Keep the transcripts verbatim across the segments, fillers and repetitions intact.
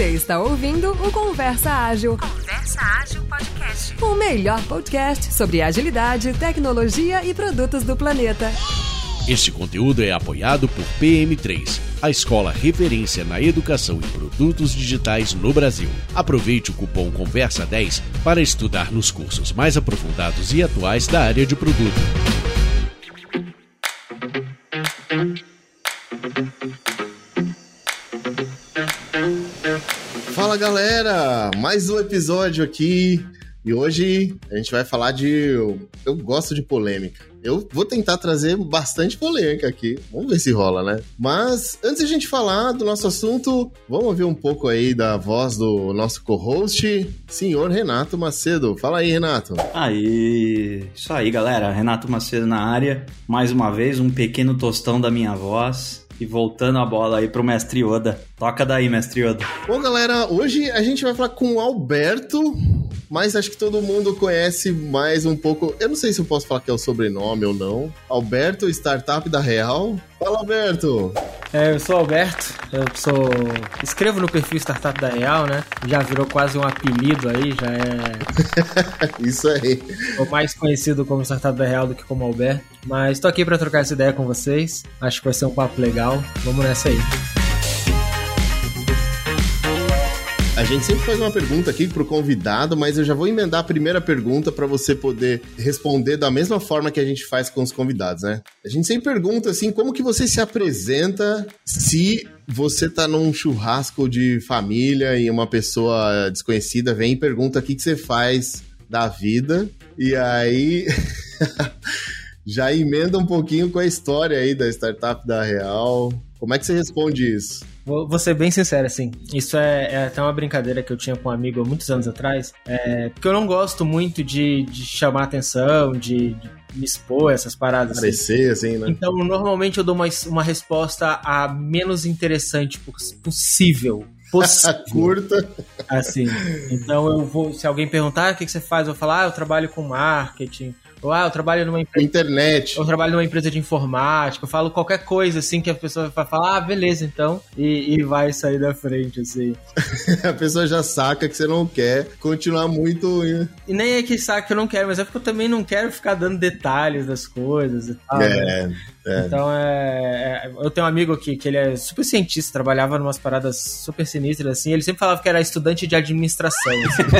Você está ouvindo o Conversa Ágil. Conversa Ágil Podcast. O melhor podcast sobre agilidade, tecnologia e produtos do planeta. Este conteúdo é apoiado por P M três, a escola referência na educação em produtos digitais no Brasil. Aproveite o cupom Conversa dez para estudar nos cursos mais aprofundados e atuais da área de produto. Fala galera, mais um episódio aqui e hoje a gente vai falar de... Eu gosto de polêmica, eu vou tentar trazer bastante polêmica aqui, vamos ver se rola, né? Mas antes de a gente falar do nosso assunto, vamos ouvir um pouco aí da voz do nosso co-host, senhor Renato Macedo. Fala aí, Renato. Aí, isso aí galera, Renato Macedo na área, mais uma vez um pequeno tostão da minha voz. E voltando a bola aí pro Mestre Yoda. Toca daí, Mestre Yoda. Bom, galera, hoje a gente vai falar com o Alberto, mas acho que todo mundo conhece mais um pouco... Eu não sei se eu posso falar que é o sobrenome ou não. Alberto, startup da Real. Fala, Alberto! É, eu sou o Alberto, eu sou... escrevo no perfil Startup da Real, né? Já virou quase um apelido aí, já é... Isso aí. Sou mais conhecido como Startup da Real do que como Alberto. Mas tô aqui pra trocar essa ideia com vocês. Acho que vai ser um papo legal. Vamos nessa aí. A gente sempre faz uma pergunta aqui pro convidado, mas eu já vou emendar a primeira pergunta para você poder responder da mesma forma que a gente faz com os convidados, né? A gente sempre pergunta assim, como que você se apresenta se você tá num churrasco de família e uma pessoa desconhecida vem e pergunta o que, que você faz da vida, e aí já emenda um pouquinho com a história aí da startup da Real. Como é que você responde isso? Vou, vou ser bem sincero, assim, isso é, é até uma brincadeira que eu tinha com um amigo há muitos anos atrás, é, porque eu não gosto muito de, de chamar atenção, de, de me expor, essas paradas. Parecer, assim, assim, né? Então, normalmente eu dou uma, uma resposta a menos interessante possível. Possível. Curta. Assim, então eu vou, se alguém perguntar, ah, o que, que você faz? Eu vou falar, ah, eu trabalho com marketing. Ou, ah, eu trabalho numa empresa... Internet. Eu trabalho numa empresa de informática. Eu falo qualquer coisa, assim, que a pessoa vai falar, ah, beleza, então. E, e vai sair da frente, assim. A pessoa já saca que você não quer continuar muito... E nem é que saca que eu não quero, mas é porque eu também não quero ficar dando detalhes das coisas e tal. É, né? é. Então, é, é... Eu tenho um amigo aqui que ele é super cientista, trabalhava em umas paradas super sinistras, assim. Ele sempre falava que era estudante de administração,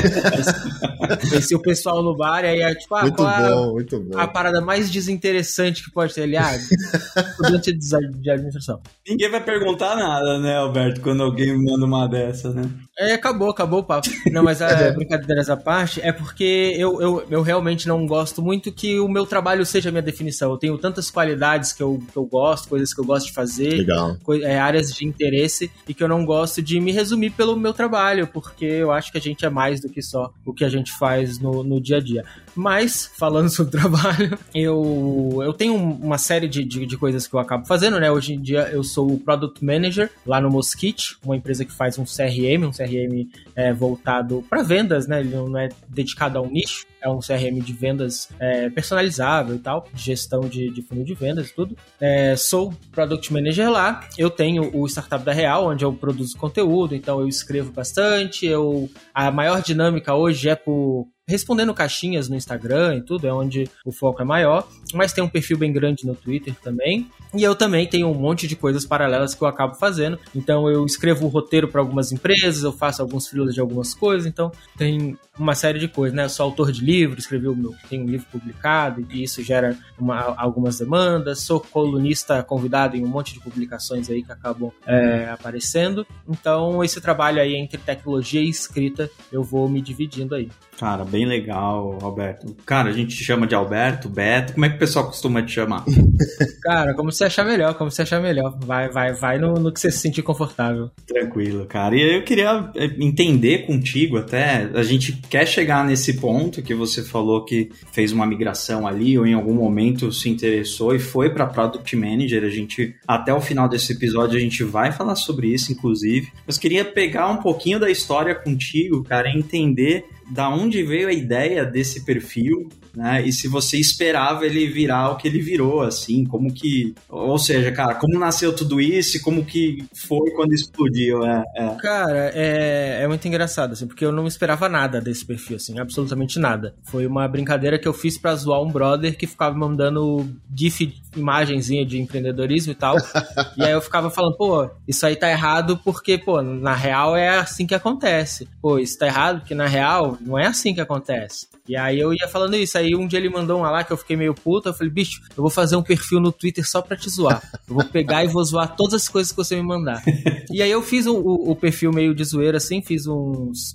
assim. Esse o pessoal no bar, e aí é tipo, ah, muito qual é bom, muito bom. A parada mais desinteressante que pode ter ali, ah, estudante de administração. Ninguém vai perguntar nada, né, Alberto, quando alguém manda uma dessa, né? É, acabou, acabou o papo. Não, mas a brincadeiras à parte, é porque eu, eu, eu realmente não gosto muito que o meu trabalho seja a minha definição. Eu tenho tantas qualidades que eu, que eu gosto, coisas que eu gosto de fazer, legal. Co- é, áreas de interesse, e que eu não gosto de me resumir pelo meu trabalho, porque eu acho que a gente é mais do que só o que a gente faz no, no dia a dia. Mas, falando sobre trabalho, eu, eu tenho uma série de, de, de coisas que eu acabo fazendo, né? Hoje em dia eu sou o Product Manager lá no Mosquite, uma empresa que faz um C R M, um C R M é, voltado para vendas, né? Ele não é dedicado a um nicho, é um C R M de vendas é, personalizável e tal, gestão de, de funil de vendas e tudo. É, sou Product Manager lá, eu tenho o Startup da Real, onde eu produzo conteúdo, então eu escrevo bastante, eu, a maior dinâmica hoje é por... respondendo caixinhas no Instagram e tudo, é onde o foco é maior, mas tem um perfil bem grande no Twitter também, e eu também tenho um monte de coisas paralelas que eu acabo fazendo, então eu escrevo o roteiro para algumas empresas, eu faço alguns freelas de algumas coisas, então tem uma série de coisas, né? Eu sou autor de livro, escrevi o meu, tenho um livro publicado, e isso gera uma, algumas demandas, sou colunista convidado em um monte de publicações aí que acabam é, aparecendo, então esse trabalho aí entre tecnologia e escrita, eu vou me dividindo aí. Cara, bem legal, Alberto. Cara, a gente te chama de Alberto, Beto. Como é que o pessoal costuma te chamar? Cara, como você achar melhor, como você achar melhor. Vai, vai, vai no, no que você se sentir confortável. Tranquilo, cara. E eu queria entender contigo até, a gente quer chegar nesse ponto que você falou que fez uma migração ali ou em algum momento se interessou e foi para Product Manager. A gente, até o final desse episódio, a gente vai falar sobre isso, inclusive. Mas queria pegar um pouquinho da história contigo, cara, e entender da onde veio a ideia desse perfil, né? E se você esperava ele virar o que ele virou, assim, como que... Ou seja, cara, como nasceu tudo isso e como que foi quando explodiu, é, é. Cara, é, é muito engraçado, assim, porque eu não esperava nada desse perfil, assim, absolutamente nada. Foi uma brincadeira que eu fiz pra zoar um brother que ficava mandando gif, imagenzinha de empreendedorismo e tal, e aí eu ficava falando, pô, isso aí tá errado porque, pô, na real é assim que acontece. Pô, isso tá errado porque na real não é assim que acontece. E aí eu ia falando isso, aí um dia ele mandou uma lá que eu fiquei meio puto, eu falei, bicho, eu vou fazer um perfil no Twitter só pra te zoar. Eu vou pegar e vou zoar todas as coisas que você me mandar. E aí eu fiz o, o, o perfil meio de zoeira, assim, fiz uns,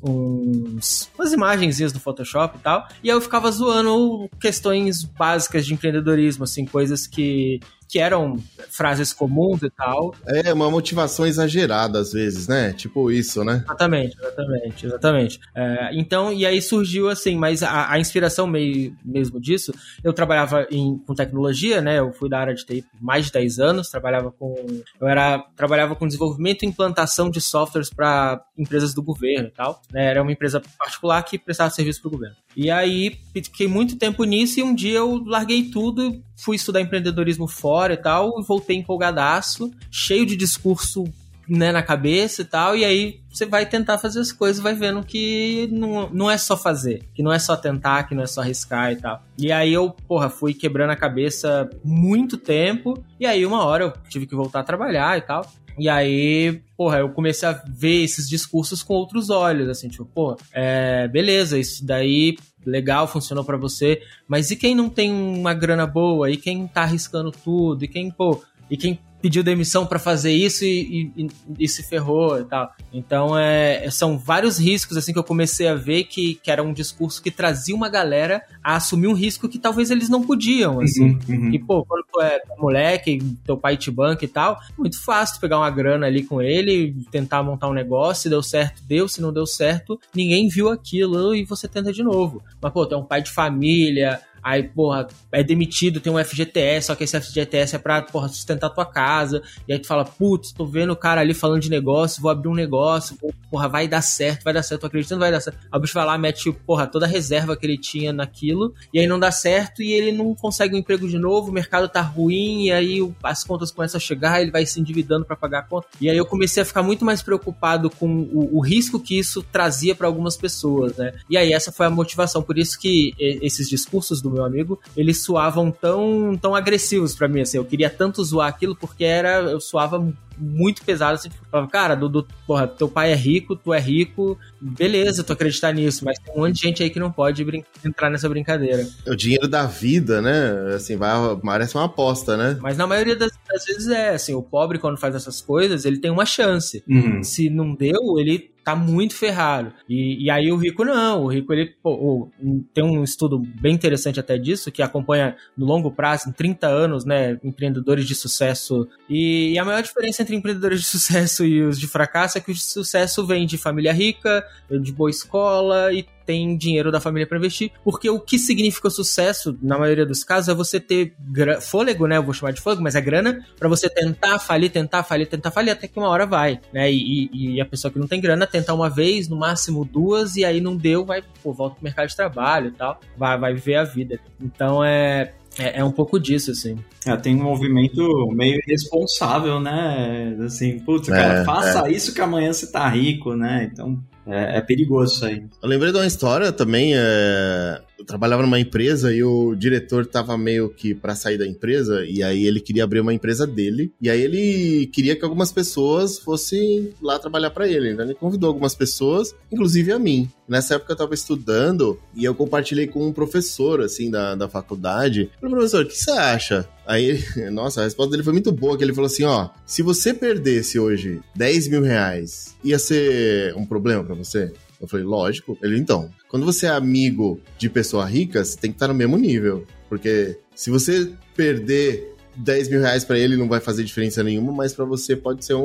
uns umas imagenzinhas no Photoshop e tal, e aí eu ficava zoando questões básicas de empreendedorismo, assim, coisas que... que eram frases comuns e tal. É, uma motivação exagerada às vezes, né? Tipo isso, né? Exatamente, exatamente, exatamente. É, então, e aí surgiu assim, mas a, a inspiração meio, mesmo disso, eu trabalhava em, com tecnologia, né? Eu fui da área de T I por mais de dez anos, trabalhava com... Eu era, trabalhava com desenvolvimento e implantação de softwares para empresas do governo e tal, né? Era uma empresa particular que prestava serviço para o governo. E aí, fiquei muito tempo nisso e um dia eu larguei tudo, fui estudar empreendedorismo fora e tal, e voltei empolgadaço, cheio de discurso, né, na cabeça e tal, e aí você vai tentar fazer as coisas, vai vendo que não, não é só fazer, que não é só tentar, que não é só arriscar e tal. E aí eu, porra, fui quebrando a cabeça muito tempo, e aí uma hora eu tive que voltar a trabalhar e tal. E aí, porra, eu comecei a ver esses discursos com outros olhos, assim, tipo, pô, é, beleza, isso daí, legal, funcionou pra você, mas e quem não tem uma grana boa? E quem tá arriscando tudo? E quem, pô, e quem pediu demissão pra fazer isso e, e, e se ferrou e tal. Então, é, são vários riscos, assim, que eu comecei a ver que, que era um discurso que trazia uma galera a assumir um risco que talvez eles não podiam, assim. Uhum, uhum. E, pô, quando tu é moleque, teu pai te banca e tal, muito fácil tu pegar uma grana ali com ele, tentar montar um negócio, se deu certo, deu, se não deu certo, ninguém viu aquilo e você tenta de novo. Mas, pô, tu é um pai de família... Aí, porra, é demitido, tem um F G T S, só que esse F G T S é pra, porra, sustentar tua casa. E aí tu fala, putz, tô vendo o cara ali falando de negócio, vou abrir um negócio, porra, vai dar certo, vai dar certo, tô acreditando, vai dar certo. Aí o bicho vai lá, mete, porra, toda a reserva que ele tinha naquilo, e aí não dá certo, e ele não consegue um emprego de novo, o mercado tá ruim, e aí as contas começam a chegar, ele vai se endividando pra pagar a conta. E aí eu comecei a ficar muito mais preocupado com o, o risco que isso trazia pra algumas pessoas, né? E aí essa foi a motivação, por isso que esses discursos do meu amigo, eles soavam tão, tão agressivos pra mim, assim, eu queria tanto zoar aquilo porque era, eu soava muito pesado, assim, tipo, falava, cara, do, do, porra, teu pai é rico, tu é rico, beleza, tu acreditar nisso, mas tem um monte de gente aí que não pode brin- entrar nessa brincadeira. O dinheiro da vida, né, assim, vai, parece uma aposta, né? Mas na maioria das, das vezes é, assim, o pobre quando faz essas coisas, ele tem uma chance. Uhum. Se não deu, ele tá muito ferrado. E, e aí o rico não, o rico ele, pô, o, tem um estudo bem interessante até disso, que acompanha no longo prazo, em trinta anos, né, empreendedores de sucesso. E, e a maior diferença entre empreendedores de sucesso e os de fracasso é que o de sucesso vem de família rica, de boa escola e tem dinheiro da família para investir, porque o que significa sucesso, na maioria dos casos, é você ter gra- fôlego, né, eu vou chamar de fôlego, mas é grana, para você tentar falir, tentar falir, tentar falir, até que uma hora vai, né, e, e, e a pessoa que não tem grana, tentar uma vez, no máximo duas, e aí não deu, vai, pô, volta pro mercado de trabalho e tal, vai, vai viver a vida. Então, é... É, é um pouco disso, assim. É, tem um movimento meio irresponsável, né? Assim, putz, cara, É, faça é. isso que amanhã você tá rico, né? Então, é, é perigoso isso aí. Eu lembrei de uma história também, é... eu trabalhava numa empresa e o diretor tava meio que pra sair da empresa, e aí ele queria abrir uma empresa dele, e aí ele queria que algumas pessoas fossem lá trabalhar pra ele, então ele convidou algumas pessoas, inclusive a mim. Nessa época eu tava estudando, e eu compartilhei com um professor, assim, da, da faculdade. Falei, professor, o que você acha? Aí, nossa, a resposta dele foi muito boa, que ele falou assim, ó, se você perdesse hoje dez mil reais, ia ser um problema pra você? Eu falei, lógico. Ele, então, quando você é amigo de pessoa rica, você tem que estar no mesmo nível. Porque se você perder dez mil reais pra ele, não vai fazer diferença nenhuma, mas pra você pode ser um,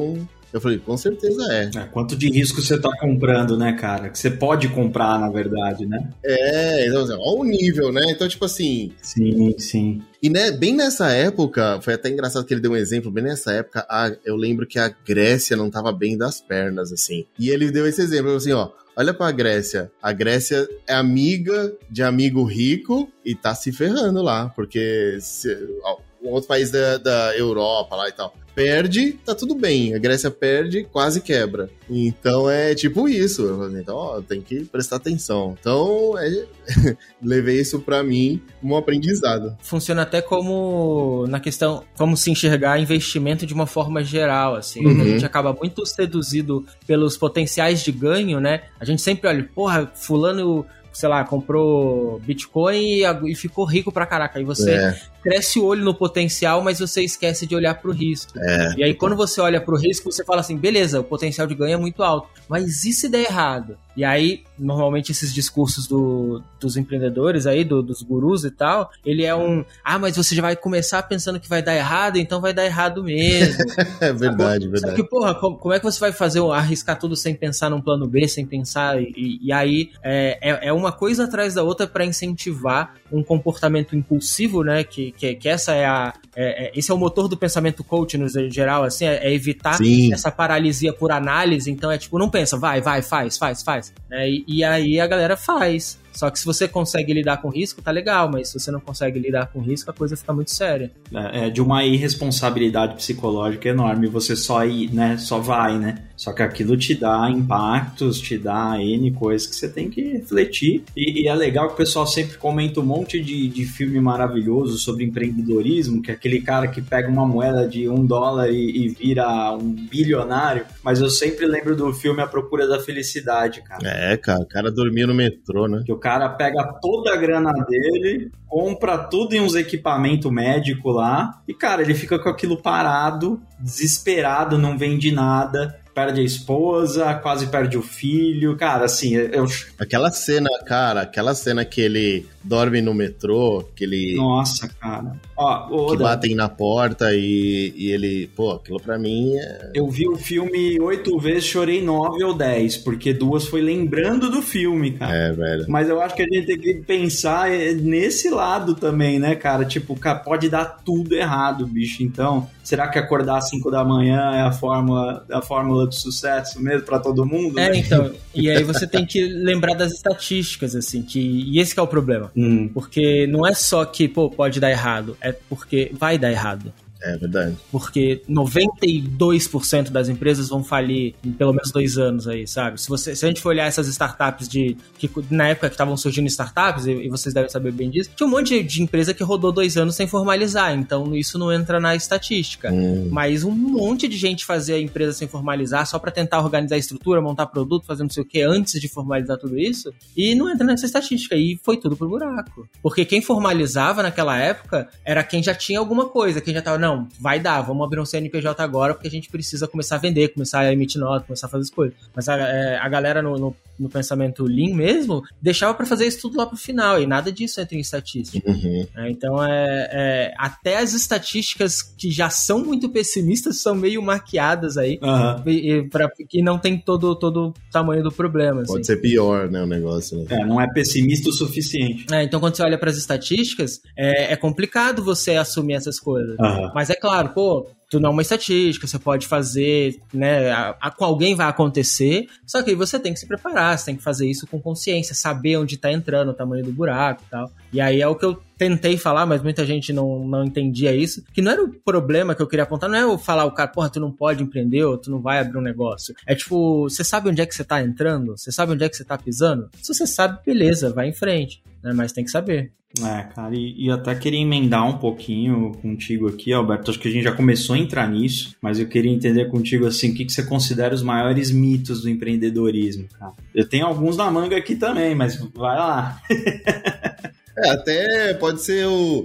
Eu falei, com certeza é. é. Quanto de risco você tá comprando, né, cara? Que você pode comprar, na verdade, né? É, então, olha o nível, né? Então, tipo assim... Sim, sim. E né, bem nessa época, foi até engraçado que ele deu um exemplo, bem nessa época, a, eu lembro que a Grécia não tava bem das pernas, assim. E ele deu esse exemplo, assim, ó, olha pra Grécia. A Grécia é amiga de amigo rico e tá se ferrando lá, porque se, ó, um outro país da, da Europa lá e tal perde, tá tudo bem. A Grécia perde, quase quebra. Então é tipo isso. Eu falei, então, ó, tem que prestar atenção. Então, é... levei isso pra mim como um aprendizado. Funciona até como na questão, como se enxergar investimento de uma forma geral, assim. Uhum. A gente acaba muito seduzido pelos potenciais de ganho, né? A gente sempre olha, porra, fulano, sei lá, comprou Bitcoin e, e ficou rico pra caraca. Aí você é. cresce o olho no potencial, mas você esquece de olhar pro risco. É. E aí quando você olha pro risco, você fala assim, beleza, o potencial de ganho é muito alto, mas e se der errado? E aí, normalmente esses discursos do, dos empreendedores aí, do, dos gurus e tal, ele é um, ah, mas você já vai começar pensando que vai dar errado, então vai dar errado mesmo. É verdade, Só verdade. que, porra, como é que você vai fazer, arriscar tudo sem pensar num plano B, sem pensar, e, e aí é, é, é uma coisa atrás da outra para incentivar um comportamento impulsivo, né, que, que, que essa é a, é, é, esse é o motor do pensamento coach no geral, assim, é, é evitar Sim. essa paralisia por análise, então é tipo, não pensa, vai, vai, faz, faz, faz. É, e, e aí a galera faz. Só que se você consegue lidar com risco, tá legal, mas se você não consegue lidar com risco, a coisa fica muito séria. É, é de uma irresponsabilidade psicológica enorme, você só ir, né, só vai, né? Só que aquilo te dá impactos, te dá N coisas que você tem que refletir. E, e é legal que o pessoal sempre comenta um monte de, de filme maravilhoso sobre empreendedorismo, que é aquele cara que pega uma moeda de um dólar e, e vira um bilionário. Mas eu sempre lembro do filme A Procura da Felicidade, cara. É, cara, o cara dormia no metrô, né? Que o cara pega toda a grana dele, compra tudo em uns equipamentos médicos lá, e, cara, ele fica com aquilo parado, desesperado, não vende nada, perde a esposa, quase perde o filho, cara, assim, eu... Aquela cena, cara, aquela cena que ele dorme no metrô, que ele... Nossa, cara. Ó, que batem na porta e, e ele... Pô, aquilo pra mim é... Eu vi o filme oito vezes, chorei nove ou dez, porque duas foi lembrando do filme, cara. É, velho. Mas eu acho que a gente tem que pensar nesse lado também, né, cara? Tipo, pode dar tudo errado, bicho. Então, será que acordar às cinco da manhã é a fórmula, a fórmula do sucesso mesmo pra todo mundo? É, né? então. E aí você tem que lembrar das estatísticas, assim, que... E esse que é o problema. Hum. Porque não é só que, pô, pode dar errado, é porque vai dar errado. É verdade. Porque noventa e dois por cento das empresas vão falir em pelo menos dois anos aí, sabe? Se, você, se a gente for olhar essas startups de... Que, na época que estavam surgindo startups, e, e vocês devem saber bem disso, tinha um monte de, de empresa que rodou dois anos sem formalizar, então isso não entra na estatística. Hum. Mas um monte de gente fazia a empresa sem formalizar só pra tentar organizar a estrutura, montar produto, fazer não sei o que, antes de formalizar tudo isso, e não entra nessa estatística, e foi tudo pro buraco. Porque quem formalizava naquela época era quem já tinha alguma coisa, quem já tava, não, vai dar, vamos abrir um C N P J agora porque a gente precisa começar a vender, começar a emitir nota, começar a fazer as coisas. Mas a, é, a galera no, no, no pensamento Lean mesmo deixava pra fazer isso tudo lá pro final e nada disso entra em estatística. Uhum. É, então é, é, até as estatísticas que já são muito pessimistas são meio maquiadas aí, uhum. e, e pra, que não tem todo, todo o tamanho do problema. Pode assim. ser pior, né, o negócio. Né? É, não é pessimista o suficiente. É, então quando você olha pras estatísticas, é, é complicado você assumir essas coisas. Uhum. Mas é claro, pô, tu não é uma estatística, você pode fazer, né, a, a, com alguém vai acontecer, só que aí você tem que se preparar, você tem que fazer isso com consciência, saber onde tá entrando, o tamanho do buraco e tal. E aí é o que eu tentei falar, mas muita gente não, não entendia isso, que não era o problema que eu queria apontar, não é eu falar o cara, porra, tu não pode empreender ou tu não vai abrir um negócio. É tipo, você sabe onde é que você tá entrando? Você sabe onde é que você tá pisando? Se você sabe, beleza, vai em frente, né, mas tem que saber. É, cara, e, e até queria emendar um pouquinho contigo aqui, Alberto, acho que a gente já começou a entrar nisso, mas eu queria entender contigo, assim, o que, que você considera os maiores mitos do empreendedorismo, cara? Eu tenho alguns na manga aqui também, mas vai lá. É, até pode ser o,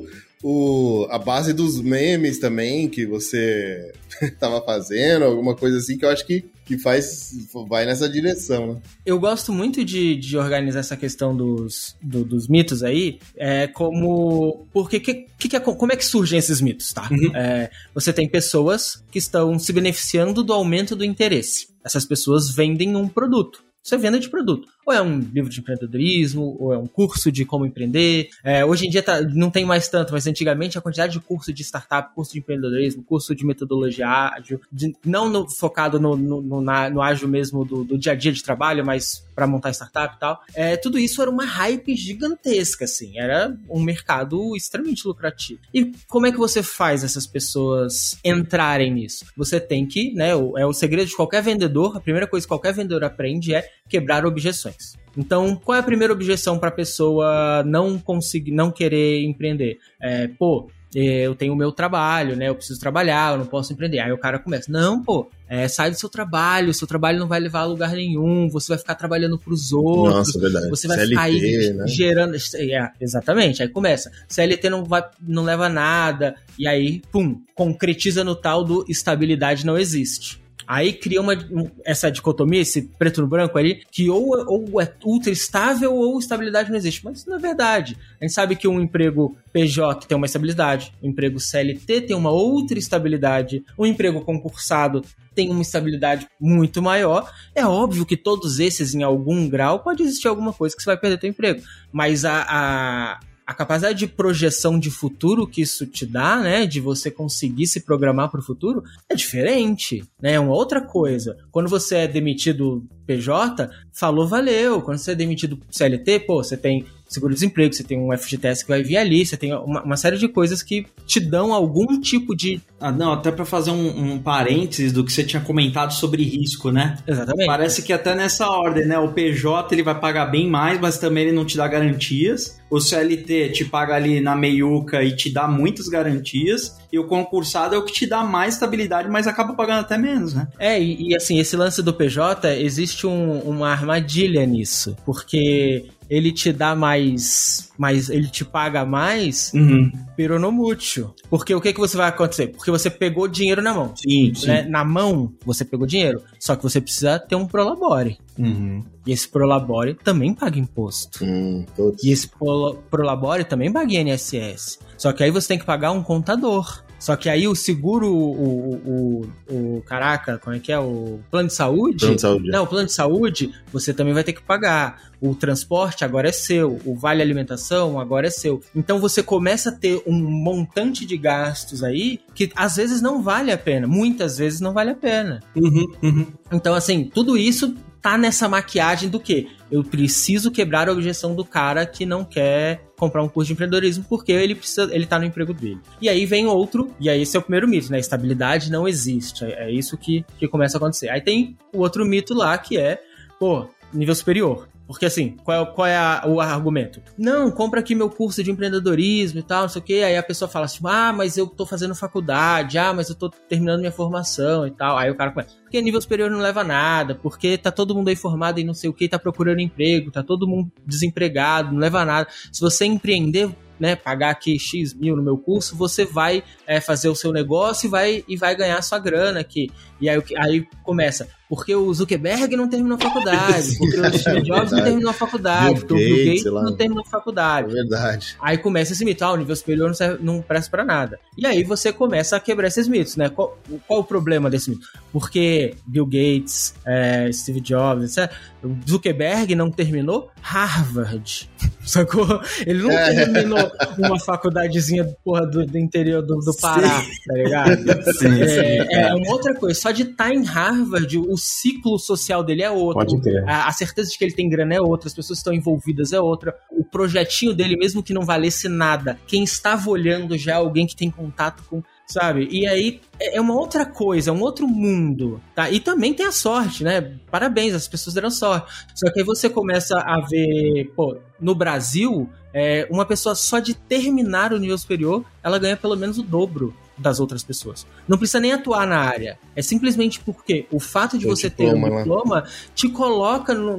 o, a base dos memes também que você tava fazendo, alguma coisa assim que eu acho que, que faz, vai nessa direção, né? Eu gosto muito de, de organizar essa questão dos, do, dos mitos aí, é, como... Porque que, que, que é, como é que surgem esses mitos, tá? Uhum. É, você tem pessoas que estão se beneficiando do aumento do interesse. Essas pessoas vendem um produto. Isso é venda de produto. Ou é um livro de empreendedorismo, ou é um curso de como empreender. É, hoje em dia tá, não tem mais tanto, mas antigamente a quantidade de curso de startup, curso de empreendedorismo, curso de metodologia ágil, de, não no, focado no, no, no, na, no ágil mesmo do, do dia a dia de trabalho, mas para montar startup e tal. É, tudo isso era uma hype gigantesca, assim. Era um mercado extremamente lucrativo. E como é que você faz essas pessoas entrarem nisso? Você tem que, né, é o segredo de qualquer vendedor, a primeira coisa que qualquer vendedor aprende é quebrar objeções. Então, qual é a primeira objeção para a pessoa não conseguir, não querer empreender? É, pô, eu tenho o meu trabalho, né? Eu preciso trabalhar, eu não posso empreender. Aí o cara começa, não, pô, é, sai do seu trabalho, seu trabalho não vai levar a lugar nenhum, você vai ficar trabalhando pros outros. Nossa, verdade. Você vai C L T, ficar aí, né? gerando... É, exatamente, aí começa. C L T não, vai, não leva a nada, e aí, pum, concretiza no tal do estabilidade não existe. Aí cria uma, essa dicotomia, esse preto no branco ali, que ou, ou é ultra estável ou estabilidade não existe. Mas isso não é verdade. A gente sabe que um emprego P J tem uma estabilidade, um emprego C L T tem uma outra estabilidade, um emprego concursado tem uma estabilidade muito maior. É óbvio que todos esses, em algum grau, pode existir alguma coisa que você vai perder teu emprego. Mas a... a A capacidade de projeção de futuro que isso te dá, né, de você conseguir se programar para o futuro, é diferente, né, é uma outra coisa. Quando você é demitido P J, falou, valeu. Quando você é demitido C L T, pô, você tem seguro-desemprego, você tem um F G T S que vai vir ali, você tem uma, uma série de coisas que te dão algum tipo de... Ah, não, até para fazer um, um parênteses do que você tinha comentado sobre risco, né? Exatamente. Parece que até nessa ordem, né? O P J ele vai pagar bem mais, mas também ele não te dá garantias. O C L T te paga ali na meiuca e te dá muitas garantias. E o concursado é o que te dá mais estabilidade, mas acaba pagando até menos, né? É, e, e assim, esse lance do P J, existe um, uma armadilha nisso, porque ele te dá mais, mais ele te paga mais, uhum. peronomútil. Porque o que, que você vai acontecer? Porque você pegou dinheiro na mão. Sim, sim. Né? Na mão, você pegou dinheiro, só que você precisa ter um prolabore. Uhum. E esse prolabore também paga imposto. Hum, e esse prolabore também paga I N S S. Só que aí você tem que pagar um contador. Só que aí o seguro, o, o, o, o caraca, como é que é? O plano de saúde? Plano de saúde. Não, o plano de saúde você também vai ter que pagar. O transporte agora é seu. O vale alimentação agora é seu. Então você começa a ter um montante de gastos aí que às vezes não vale a pena. Muitas vezes não vale a pena. Uhum, uhum. Então, assim, tudo isso tá nessa maquiagem do quê? Eu preciso quebrar a objeção do cara que não quer comprar um curso de empreendedorismo porque ele precisa, ele tá no emprego dele. E aí vem outro, e aí esse é o primeiro mito, né? Estabilidade não existe. É, é isso que, que começa a acontecer. Aí tem o outro mito lá que é, pô, nível superior. Porque assim, qual é, qual é a, o argumento? Não, compra aqui meu curso de empreendedorismo e tal, não sei o quê. Aí a pessoa fala assim, ah, mas eu tô fazendo faculdade, ah, mas eu tô terminando minha formação e tal. Aí o cara começa, porque nível superior não leva a nada, porque tá todo mundo aí formado e não sei o quê, tá procurando emprego, tá todo mundo desempregado, não leva a nada. Se você empreender, né, pagar aqui X mil no meu curso, você vai é, fazer o seu negócio e vai, e vai ganhar a sua grana aqui. E aí, aí começa, porque o Zuckerberg não terminou a faculdade, porque o Steve Jobs não terminou a faculdade, porque o Bill Gates não terminou a faculdade. É verdade. Aí começa esse mito, ah, o nível superior não, serve, não presta pra nada. E aí você começa a quebrar esses mitos, né? Qual, qual o problema desse mito? Porque Bill Gates, é, Steve Jobs, etcétera, o Zuckerberg não terminou Harvard, sacou? Ele não é. terminou uma faculdadezinha porra, do, do interior do, do Pará, sim. Tá ligado? Sim, é, sim, é uma outra coisa, só de estar em Harvard, o ciclo social dele é outro. Pode ter. A, a certeza de que ele tem grana é outra, as pessoas que estão envolvidas é outra. O projetinho dele, mesmo que não valesse nada, quem estava olhando já é alguém que tem contato com, sabe? E aí é uma outra coisa, é um outro mundo, tá? E também tem a sorte, né? Parabéns, as pessoas deram sorte. Só que aí você começa a ver, pô, no Brasil, é, uma pessoa só de terminar o nível superior, ela ganha pelo menos o dobro das outras pessoas. Não precisa nem atuar na área. É simplesmente porque o fato de o você diploma, ter um diploma, né, te coloca no, no,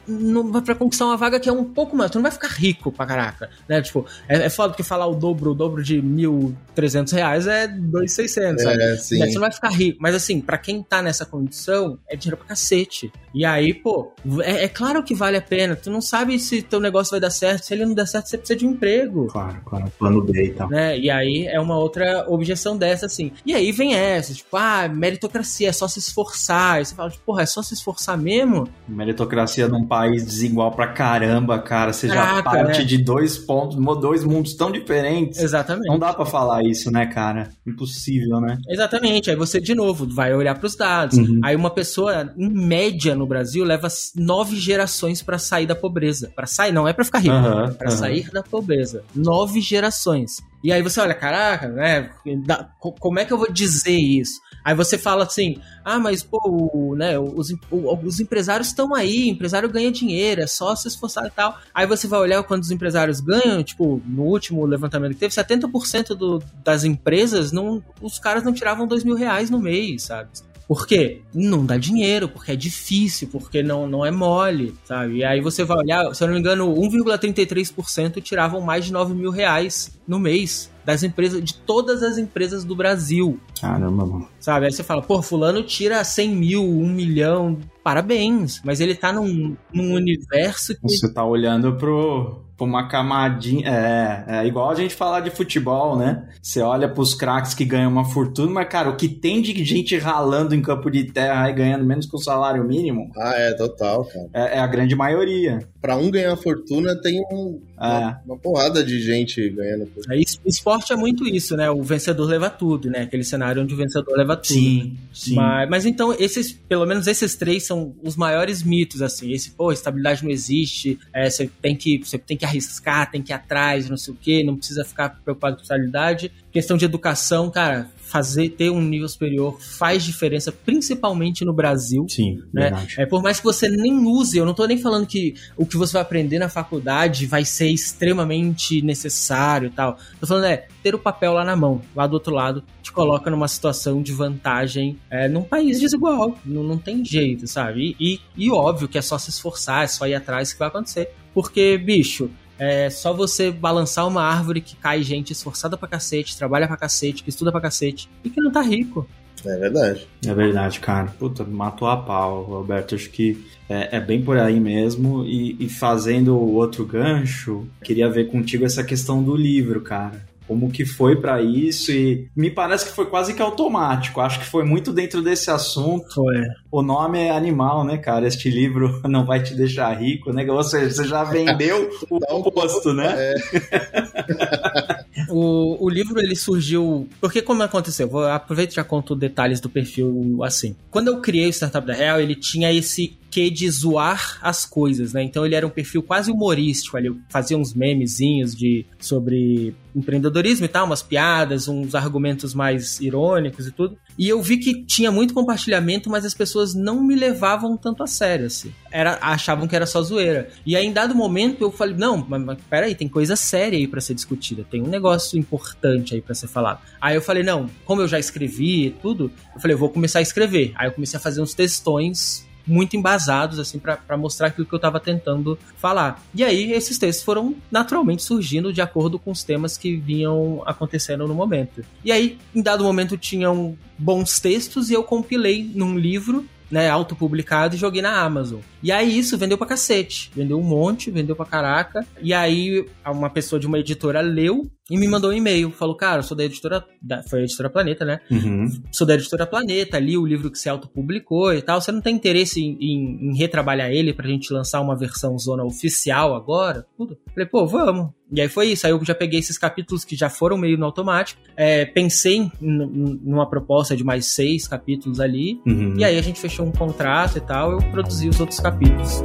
não, pra conquistar uma vaga que é um pouco mais, tu não vai ficar rico pra caraca, né? Tipo, é, é foda porque falar o dobro, o dobro de mil e trezentos reais é dois mil e seiscentos, sabe? É, sim. Você não vai ficar rico, mas assim, pra quem tá nessa condição, é dinheiro pra cacete. E aí, pô, é, é claro que vale a pena, tu não sabe se teu negócio vai dar certo, se ele não der certo, você precisa de um emprego. Claro, claro, plano B e tal. Né? E aí é uma outra objeção dessa, assim. E aí vem essa, tipo, ah, meritocracia, é só se esforçar. E você fala, tipo, porra, é só se esforçar mesmo? Meritocracia num país desigual pra caramba, cara. Você já Caraca, parte né? de dois pontos, dois mundos tão diferentes. Exatamente. Não dá pra falar isso, né, cara? Impossível, né? Exatamente. Aí você, de novo, vai olhar pros dados. Uhum. Aí uma pessoa, em média, no Brasil, leva nove gerações pra sair da pobreza. Pra sair, não é pra ficar rico. Uhum, Pra uhum. sair da pobreza. Nove gerações. E aí você olha, caraca, né? Da, co- como é que eu vou dizer isso? Aí você fala assim, ah, mas pô, o, né, os, o, os empresários estão aí, empresário ganha dinheiro, é só se esforçar e tal. Aí você vai olhar quando os empresários ganham, tipo, no último levantamento que teve, setenta por cento do, das empresas, não, os caras não tiravam dois mil reais no mês, sabe? Por quê? Não dá dinheiro, porque é difícil, porque não, não é mole, sabe? E aí você vai olhar, se eu não me engano, um vírgula trinta e três por cento tiravam mais de nove mil reais no mês das empresas, de todas as empresas do Brasil. Caramba, mano. Sabe? Aí você fala, pô, fulano tira cem mil, um milhão, parabéns, mas ele tá num, num universo que... Você tá olhando pro... uma camadinha, é, é igual a gente falar de futebol, né? Você olha pros craques que ganham uma fortuna, mas, cara, o que tem de gente ralando em campo de terra e ganhando menos que o salário mínimo, Ah, é, total, cara. é, é a grande maioria. Pra um ganhar fortuna, tem um, É. uma, uma porrada de gente ganhando fortuna. Aí, esporte é muito isso, né? O vencedor leva tudo, né? Aquele cenário onde o vencedor leva tudo. Sim, sim. Mas, mas então, esses, pelo menos esses três são os maiores mitos, assim. Esse, pô, estabilidade não existe, é, você tem que, você tem que arriscar, tem que ir atrás, não sei o quê, não precisa ficar preocupado com estabilidade. Questão de educação, cara, fazer, ter um nível superior faz diferença, principalmente no Brasil. Sim, Né? verdade. É, por mais que você nem use, eu não tô nem falando que o que você vai aprender na faculdade vai ser extremamente necessário e tal. Tô falando, é, ter o papel lá na mão, lá do outro lado, te coloca numa situação de vantagem é, num país desigual. Não, não tem jeito, sabe? E, e, e óbvio que é só se esforçar, é só ir atrás que vai acontecer. Porque, bicho, é só você balançar uma árvore que cai gente esforçada pra cacete, trabalha pra cacete, que estuda pra cacete e que não tá rico. É verdade. É verdade, cara. Puta, matou a pau, Roberto. Acho que é, é bem por aí mesmo. E, e fazendo o outro gancho, queria ver contigo essa questão do livro, cara. Como que foi pra isso? E me parece que foi quase que automático. Acho que foi muito dentro desse assunto. Foi. O nome é animal, né, cara? Este livro não vai te deixar rico, né? Ou seja, você já vendeu o oposto, né? É. O, o livro, ele surgiu... Porque como aconteceu? Vou aproveitar e já conto detalhes do perfil assim. Quando eu criei o Startup da Real, ele tinha esse quê de zoar as coisas, né? Então ele era um perfil quase humorístico ali. Eu fazia uns memezinhos de, sobre empreendedorismo e tal, umas piadas, uns argumentos mais irônicos e tudo. E eu vi que tinha muito compartilhamento, mas as pessoas não me levavam tanto a sério, assim. Era, achavam que era só zoeira. E aí, em dado momento, eu falei, não, mas, mas peraí, tem coisa séria aí pra ser discutida. Tem um negócio importante aí pra ser falado. Aí eu falei, não, como eu já escrevi e tudo, eu falei, eu vou começar a escrever. Aí eu comecei a fazer uns textões muito embasados, assim, pra, pra mostrar aquilo que eu tava tentando falar. E aí, esses textos foram naturalmente surgindo de acordo com os temas que vinham acontecendo no momento. E aí, em dado momento, tinham bons textos e eu compilei num livro, né, autopublicado, e joguei na Amazon. E aí isso vendeu pra cacete. Vendeu um monte, vendeu pra caraca. E aí uma pessoa de uma editora leu e me mandou um e-mail. Falou, cara, eu sou da editora... Da, foi a editora Planeta, né? Uhum. Sou da editora Planeta, li o livro que você autopublicou e tal. Você não tem interesse em, em, em retrabalhar ele pra gente lançar uma versão zona oficial agora? Tudo. Falei, pô, vamos. E aí foi isso. Aí eu já peguei esses capítulos que já foram meio no automático. É, pensei em, em, numa proposta de mais seis capítulos ali. Uhum. E aí a gente fechou um contrato e tal. Eu produzi os outros capítulos.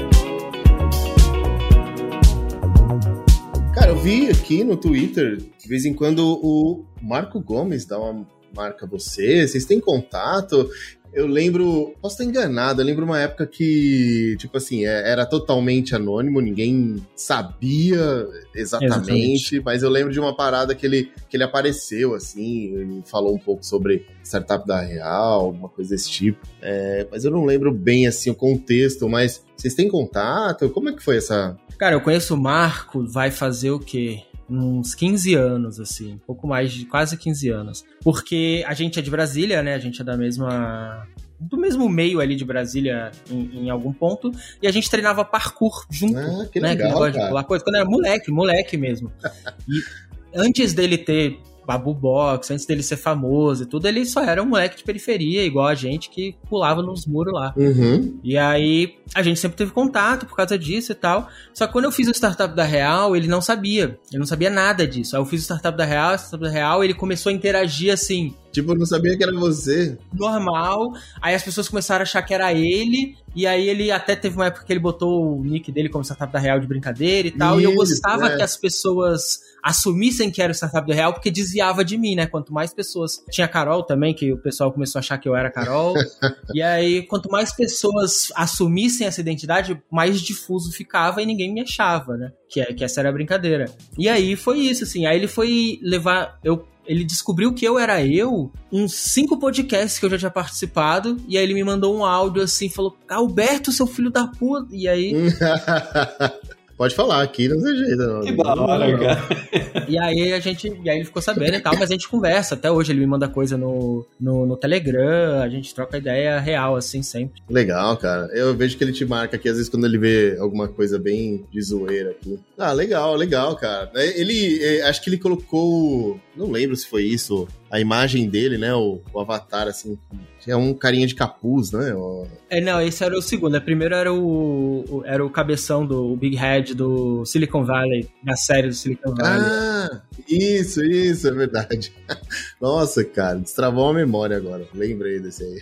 Cara, eu vi aqui no Twitter, de vez em quando o Marco Gomes dá uma marca a você, vocês têm contato? Eu lembro, posso estar enganado, eu lembro uma época que, tipo assim, era totalmente anônimo, ninguém sabia exatamente, exatamente. Mas eu lembro de uma parada que ele, que ele apareceu, assim, ele falou um pouco sobre startup da Real, uma coisa desse tipo. É, mas eu não lembro bem, assim, o contexto, mas vocês têm contato? Como é que foi essa... Cara, eu conheço o Marco, vai fazer o quê? Uns quinze anos, assim, um pouco mais de quase quinze anos. Porque a gente é de Brasília, né? A gente é da mesma... do mesmo meio ali de Brasília em, em algum ponto, e a gente treinava parkour junto. Ah, que né? legal, que cara. De coisa. Quando era moleque, moleque mesmo. E antes dele ter Babu Box, antes dele ser famoso e tudo, ele só era um moleque de periferia, igual a gente, que pulava nos muros lá. Uhum. E aí, a gente sempre teve contato por causa disso e tal. Só que quando eu fiz o startup da Real, ele não sabia. Ele não sabia nada disso. Aí eu fiz o startup da Real, o startup da Real, ele começou a interagir assim... Tipo, eu não sabia que era você. Normal. Aí as pessoas começaram a achar que era ele. E aí ele até teve uma época que ele botou o nick dele como startup da Real de brincadeira e tal. Isso, e eu gostava é. que as pessoas assumissem que era o startup da Real, porque desviava de mim, né? Quanto mais pessoas... Tinha a Carol também, que o pessoal começou a achar que eu era a Carol. E aí, quanto mais pessoas assumissem essa identidade, mais difuso ficava e ninguém me achava, né? Que, é, que essa era a brincadeira. E aí foi isso, assim. Aí ele foi levar... eu Ele descobriu que eu era eu, uns cinco podcasts que eu já tinha participado, e aí ele me mandou um áudio assim, falou, Alberto, seu filho da puta, e aí... Pode falar, aqui não tem jeito, não. Que da hora, cara. E aí a gente, e aí ele ficou sabendo e tal, mas a gente conversa, até hoje ele me manda coisa no, no, no Telegram, a gente troca ideia real, assim, sempre. Legal, cara. Eu vejo que ele te marca aqui, às vezes, quando ele vê alguma coisa bem de zoeira aqui. Ah, legal, legal, cara. Ele, acho que ele colocou, não lembro se foi isso, a imagem dele, né, o, o avatar, assim, tinha um carinha de capuz, né? O... É, não, esse era o segundo. O primeiro era o, o, era o cabeção do Big Head do Silicon Valley, da série do Silicon Valley. Ah, isso, isso, é verdade. Nossa, cara, destravou a memória agora. Lembrei desse aí.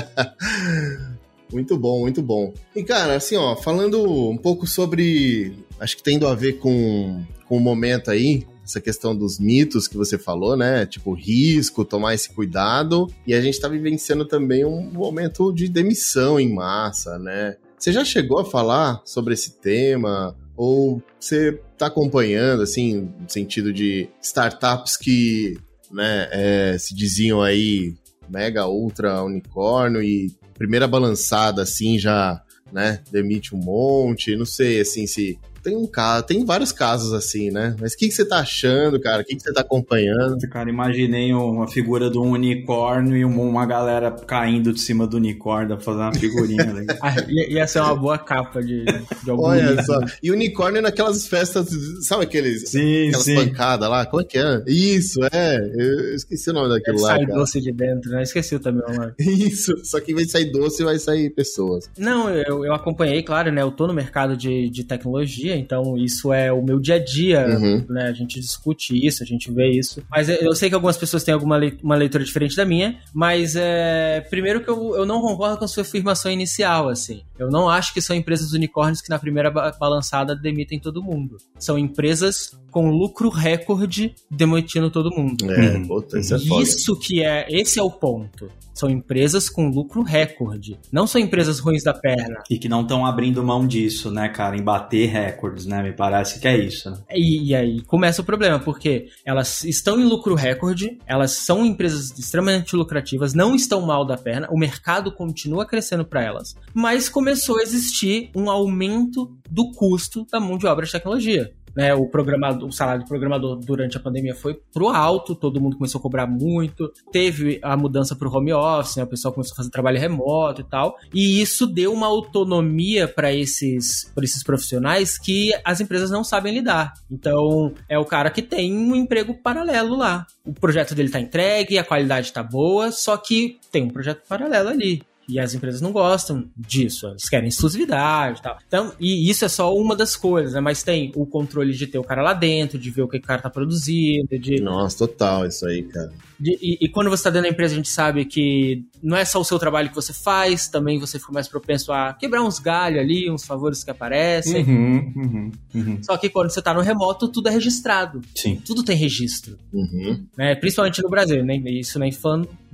Muito bom, muito bom. E, cara, assim, ó, falando um pouco sobre... Acho que tendo a ver com, com o momento aí, essa questão dos mitos que você falou, né? Tipo, risco, tomar esse cuidado. E a gente tá vivenciando também um momento de demissão em massa, né? Você já chegou a falar sobre esse tema? Ou você tá acompanhando, assim, no sentido de startups que, né, é, se diziam aí mega, ultra, unicórnio e primeira balançada, assim, já, né, demite um monte, não sei, assim, se... Tem um caso, tem vários casos assim, né? Mas o que, que você tá achando, cara? O que, que você tá acompanhando? Cara, imaginei uma figura de um unicórnio e uma galera caindo de cima do unicórnio pra fazer uma figurinha. Né? Ah, ia ser uma boa capa de, de algum Olha livro. só. E unicórnio naquelas festas, sabe aqueles, sim, aquelas sim. pancadas lá? Como é que é? Isso, é. Eu esqueci o nome daquilo lá, Sai cara. doce de dentro, né? Esqueci também o nome. Isso, só que em vez de sair doce, vai sair pessoas. Não, eu, eu acompanhei, claro, né? Eu tô no mercado de, de tecnologia, então isso é o meu dia a dia, Uhum. né? A gente discute isso, a gente vê isso. Mas eu sei que algumas pessoas têm alguma le- uma leitura diferente da minha, mas é, primeiro que eu, eu não concordo com a sua afirmação inicial, assim. Eu não acho que são empresas unicórnios que na primeira ba- balançada demitem todo mundo. São empresas com lucro recorde demitindo todo mundo. É, puta, isso é foda. Isso que é, esse é o ponto. São empresas com lucro recorde. Não são empresas ruins da perna. E que não estão abrindo mão disso, né, cara? Em bater recordes, né? Me parece que é isso, né? E, e aí começa o problema, porque elas estão em lucro recorde, elas são empresas extremamente lucrativas, não estão mal da perna, o mercado continua crescendo para elas. Mas começou a existir um aumento do custo da mão de obra de tecnologia. Né, o, programador, o salário do programador durante a pandemia foi pro alto, todo mundo começou a cobrar muito, teve a mudança pro home office, né, o pessoal começou a fazer trabalho remoto e tal, e isso deu uma autonomia para esses, pra esses profissionais que as empresas não sabem lidar. Então, é o cara que tem um emprego paralelo lá. O projeto dele tá entregue, a qualidade tá boa, só que tem um projeto paralelo ali. E as empresas não gostam disso, elas querem exclusividade e tal. Então, e isso é só uma das coisas, né? Mas tem o controle de ter o cara lá dentro, de ver o que o cara tá produzindo, de... Nossa, total isso aí, cara. De, e, e quando você tá dentro da empresa, a gente sabe que não é só o seu trabalho que você faz, também você fica mais propenso a quebrar uns galhos ali, uns favores que aparecem. Uhum, uhum, uhum. Só que quando você tá no remoto, tudo é registrado. Sim. Tudo tem registro. Uhum. Né? Principalmente no Brasil, né? Isso nem falando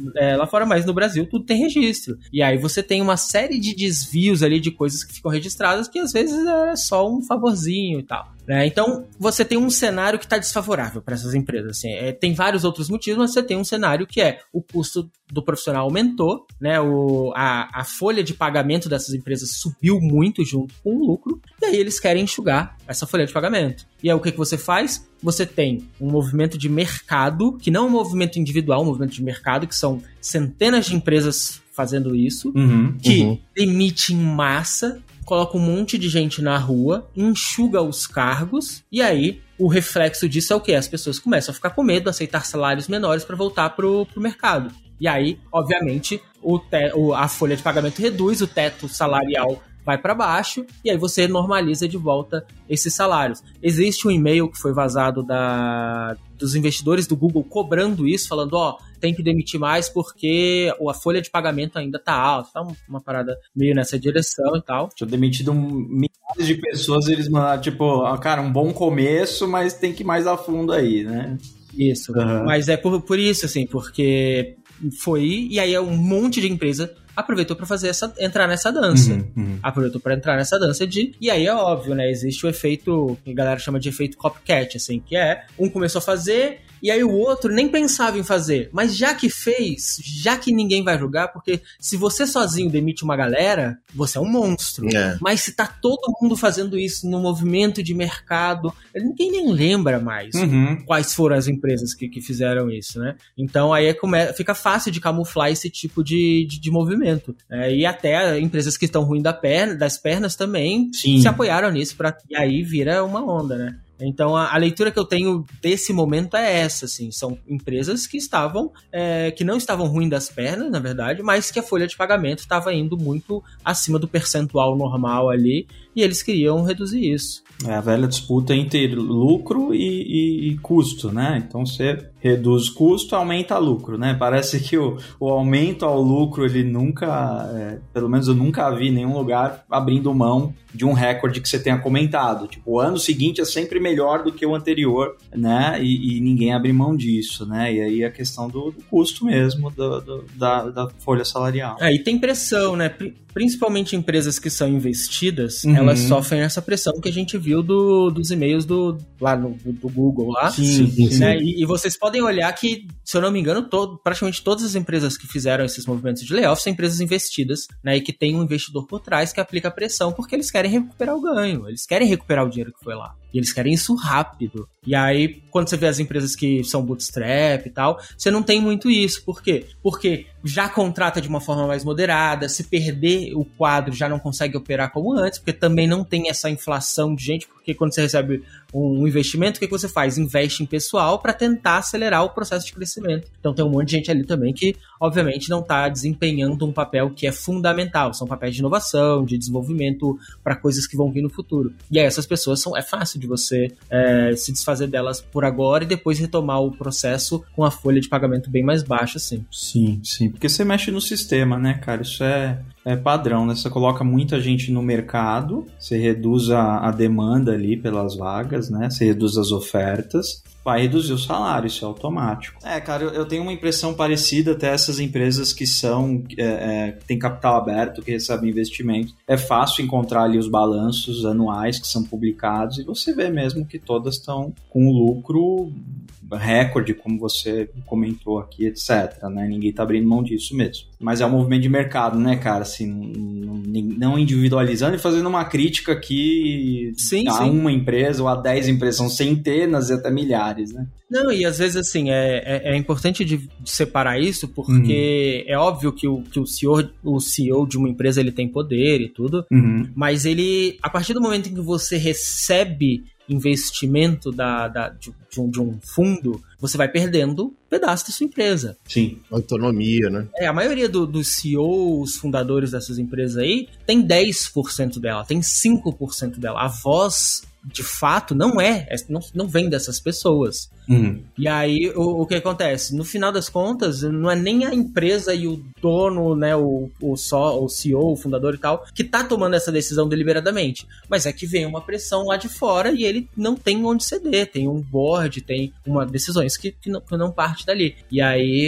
é, lá fora, mas no Brasil tudo tem registro. E aí você tem uma série de desvios ali de coisas que ficam registradas que às vezes é só um favorzinho e tal. Né? Então, você tem um cenário que está desfavorável para essas empresas. Assim, é, tem vários outros motivos, mas você tem um cenário que é o custo do profissional aumentou, né? o, a, a folha de pagamento dessas empresas subiu muito junto com o lucro, e aí eles querem enxugar essa folha de pagamento. E aí o que, que você faz? Você tem um movimento de mercado, que não é um movimento individual, um movimento de mercado, que são centenas de empresas fazendo isso, uhum, que uhum. demite em massa, coloca um monte de gente na rua, enxuga os cargos, e aí o reflexo disso é o quê? As pessoas começam a ficar com medo, aceitar salários menores para voltar pro, pro mercado. E aí, obviamente, o te- o, a folha de pagamento reduz, o teto salarial vai para baixo, e aí você normaliza de volta esses salários. Existe um e-mail que foi vazado da, dos investidores do Google cobrando isso, falando, ó, tem que demitir mais porque a folha de pagamento ainda tá alta, tá uma parada meio nessa direção e tal. Tinha demitido um, milhares de pessoas e eles mandaram, tipo, cara, um bom começo, mas tem que ir mais a fundo aí, né? Isso, uhum. Mas é por, por isso, assim, porque foi, e aí um monte de empresa aproveitou para fazer essa, entrar nessa dança. Uhum, uhum. Aproveitou para entrar nessa dança de... E aí é óbvio, né? Existe o efeito que a galera chama de efeito copycat, assim, que é um começou a fazer e aí o outro nem pensava em fazer. Mas já que fez, já que ninguém vai julgar, porque se você sozinho demite uma galera, você é um monstro. É. Mas se tá todo mundo fazendo isso no movimento de mercado, ninguém nem lembra mais uhum. quais foram as empresas que, que fizeram isso, né? Então aí é come... fica fácil de camuflar esse tipo de, de, de movimento. É, e até empresas que estão ruins da perna, das pernas também Sim. se apoiaram nisso, pra... e aí vira uma onda, né? Então, a, a leitura que eu tenho desse momento é essa, assim, são empresas que estavam, é, que não estavam ruins das pernas, na verdade, mas que a folha de pagamento estava indo muito acima do percentual normal ali, e eles queriam reduzir isso. É a velha disputa entre lucro e, e, e custo, né? Então, você reduz custo, aumenta lucro, né? Parece que o, o aumento ao lucro, ele nunca, é, pelo menos eu nunca vi em nenhum lugar abrindo mão de um recorde que você tenha comentado. Tipo, o ano seguinte é sempre melhor do que o anterior, né? E, e ninguém abre mão disso, né? E aí a questão do, do custo mesmo, do, do, da, da folha salarial. É, e tem pressão, né? Principalmente empresas que são investidas, uhum. elas sofrem essa pressão que a gente viu do, dos e-mails do, lá no, do Google lá. Sim, sim, né? sim. E, e vocês podem olhar que, se eu não me engano, todo, praticamente todas as empresas que fizeram esses movimentos de layoff são empresas investidas, né? E que tem um investidor por trás que aplica pressão porque eles querem recuperar o ganho, eles querem recuperar o dinheiro que foi lá. E eles querem isso rápido. E aí, quando você vê as empresas que são bootstrap e tal, você não tem muito isso. Por quê? Porque já contrata de uma forma mais moderada, se perder o quadro já não consegue operar como antes, porque também não tem essa inflação de gente, porque quando você recebe um investimento, o que, que você faz? Investe em pessoal para tentar acelerar o processo de crescimento. Então tem um monte de gente ali também que, obviamente, não está desempenhando um papel que é fundamental. São papéis de inovação, de desenvolvimento para coisas que vão vir no futuro. E aí essas pessoas são, é fácil de você é, se desfazer delas por agora e depois retomar o processo com a folha de pagamento bem mais baixa, assim. Sim, sim. Porque você mexe no sistema, né, cara? Isso é, é padrão, né? Você coloca muita gente no mercado, você reduz a, a demanda ali pelas vagas, né? Você reduz as ofertas, vai reduzir o salário, isso é automático. É, cara, eu, eu tenho uma impressão parecida até essas empresas que são, é, é, que tem capital aberto, que recebem investimento. É fácil encontrar ali os balanços anuais que são publicados e você vê mesmo que todas estão com lucro recorde, como você comentou aqui, etcétera, né? Ninguém tá abrindo mão disso mesmo. Mas é um movimento de mercado, né, cara? Assim, não, não individualizando e fazendo uma crítica aqui sim, a sim. uma empresa ou a dez empresas, são centenas e até milhares, né? Não, e às vezes, assim, é, é, é importante de, de separar isso, porque uhum. é óbvio que, o, que o, C E O, o C E O de uma empresa, ele tem poder e tudo, uhum. mas ele, a partir do momento em que você recebe investimento da, da, de, de, um, de um fundo, você vai perdendo pedaço da sua empresa. Sim. Autonomia, né? É, a maioria do, dos C E Os, fundadores dessas empresas aí, tem dez por cento dela, tem cinco por cento dela. A voz, de fato, não é, não, não vem dessas pessoas. Uhum. E aí, o, o que acontece? No final das contas, não é nem a empresa e o dono, né, o, o, só, o C E O, o fundador e tal, que tá tomando essa decisão deliberadamente. Mas é que vem uma pressão lá de fora e ele não tem onde ceder. Tem um board, tem uma decisões que, que, não, que não parte dali. E aí...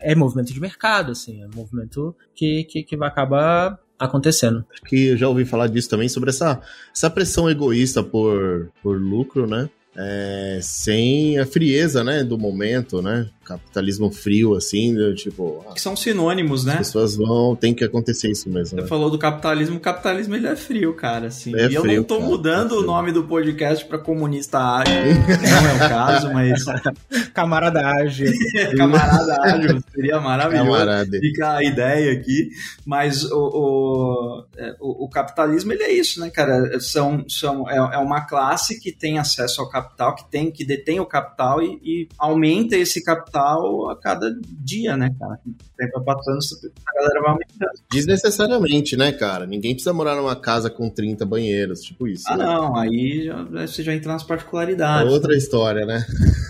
é movimento de mercado, assim, é um movimento que, que, que vai acabar acontecendo. Acho que eu já ouvi falar disso também, sobre essa, essa pressão egoísta por, por lucro, né? É, sem a frieza, né, do momento, né? Capitalismo frio, assim, tipo... Que são sinônimos, né? As pessoas vão... Tem que acontecer isso mesmo. Você né? falou do capitalismo, o capitalismo ele é frio, cara, assim. É e eu frio, não tô cara, mudando é o nome do podcast pra comunista ágil. Não é o caso, mas... Camarada ágil. Camarada ágil, seria maravilhoso. Camarada. Fica a ideia aqui. Mas o, o, o, o capitalismo, ele é isso, né, cara? São, são, é, é uma classe que tem acesso ao capital, que, tem, que detém o capital e, e aumenta esse capital a cada dia, né, cara? O tempo vai passando, a galera vai aumentando. Desnecessariamente, né, cara? Ninguém precisa morar numa casa com trinta banheiros, tipo isso. Ah, né? não, aí já, você já entra nas particularidades. É outra história, né?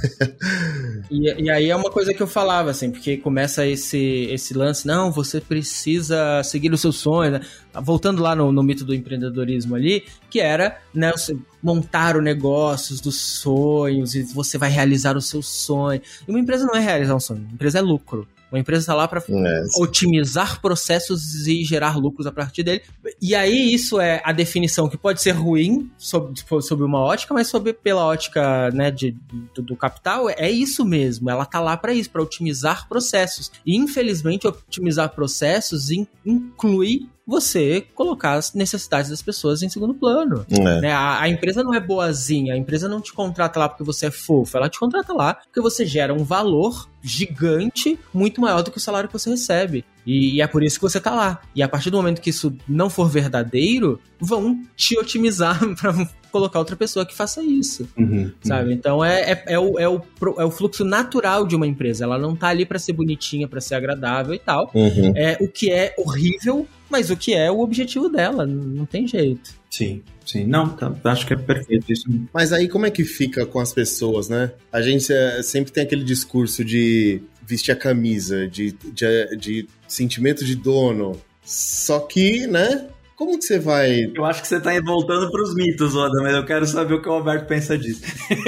E, e aí é uma coisa que eu falava, assim, porque começa esse, esse lance, não, você precisa seguir os seus sonhos, né? Voltando lá no, no mito do empreendedorismo ali, que era, né, você montar o negócio dos sonhos e você vai realizar o seu sonho. E uma empresa não é realizar um sonho, uma empresa é lucro. Uma empresa está lá para é. otimizar processos e gerar lucros a partir dele. E aí isso é a definição que pode ser ruim sob, sob uma ótica, mas sob pela ótica, né, de, do, do capital, é isso mesmo. Ela está lá para isso, para otimizar processos. E infelizmente otimizar processos in, inclui você colocar as necessidades das pessoas em segundo plano. É. Né? A, a empresa não é boazinha, a empresa não te contrata lá porque você é fofo, ela te contrata lá porque você gera um valor gigante, muito maior do que o salário que você recebe. E, e é por isso que você tá lá. E a partir do momento que isso não for verdadeiro, vão te otimizar para colocar outra pessoa que faça isso. Uhum, sabe? Uhum. Então é, é, é, o, é, o, é o fluxo natural de uma empresa. Ela não tá ali para ser bonitinha, para ser agradável e tal. Uhum. É o que é horrível, mas o que é o objetivo dela. Não tem jeito. Sim. Sim, não, tá, acho que é perfeito isso. Mas aí como é que fica com as pessoas, né? A gente é, sempre tem aquele discurso de vestir a camisa, de, de, de sentimento de dono. Só que, né? Como que você vai... Eu acho que você tá voltando pros mitos, Oda, mas eu quero saber o que o Alberto pensa disso.